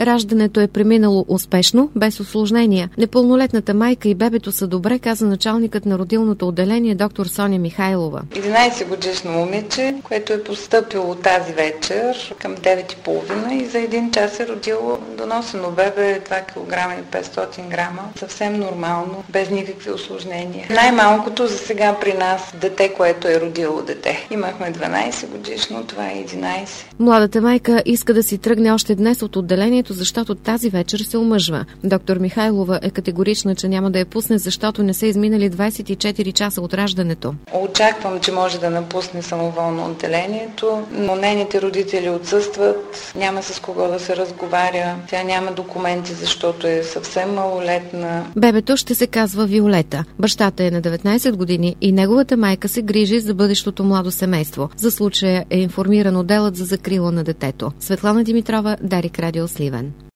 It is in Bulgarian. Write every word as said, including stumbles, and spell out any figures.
Раждането е преминало успешно, без осложнения. Непълнолетната майка и бебето са добре, каза началникът на родилното отделение доктор Соня Михайлова. единайсет годишно момиче, което е постъпило тази вечер към девет и половина и за един час е родило доносено бебе два килограма и петстотин грама. Съвсем нормално, без никакви осложнения. Най-малкото за сега при нас дете, което е родило дете. Имахме дванайсет годишно, това е единайсет. Младата майка иска да си тръгне още днес от отделението, защото тази вечер се омъжва. Доктор Михайлова е категорична, че няма да я пусне, защото не са изминали двайсет и четири часа от раждането. Очаквам, че може да напусне самоволно отделението, но нейните родители отсъстват, няма с кого да се разговаря, тя няма документи, защото е съвсем малолетна. Бебето ще се казва Виолета. Бащата е на деветнайсет години и неговата майка се грижи за бъдещото младо семейство. За случая е информиран отделът за закрила на детето. Светлана Димитрова, Дарик Радио, Сливен.